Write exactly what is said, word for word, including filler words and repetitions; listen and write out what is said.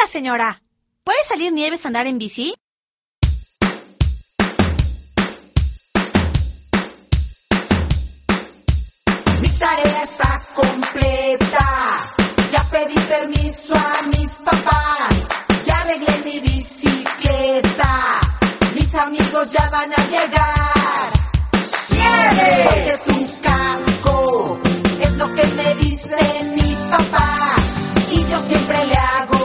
señora. ¿Puede salir Nieves a andar en bici? Mi tarea está completa. Ya pedí permiso a mis papás. Ya arreglé mi bicicleta. Mis amigos ya van a llegar. ¡Nieve! Porque tu casco es lo que me dice mi papá. Y yo siempre le hago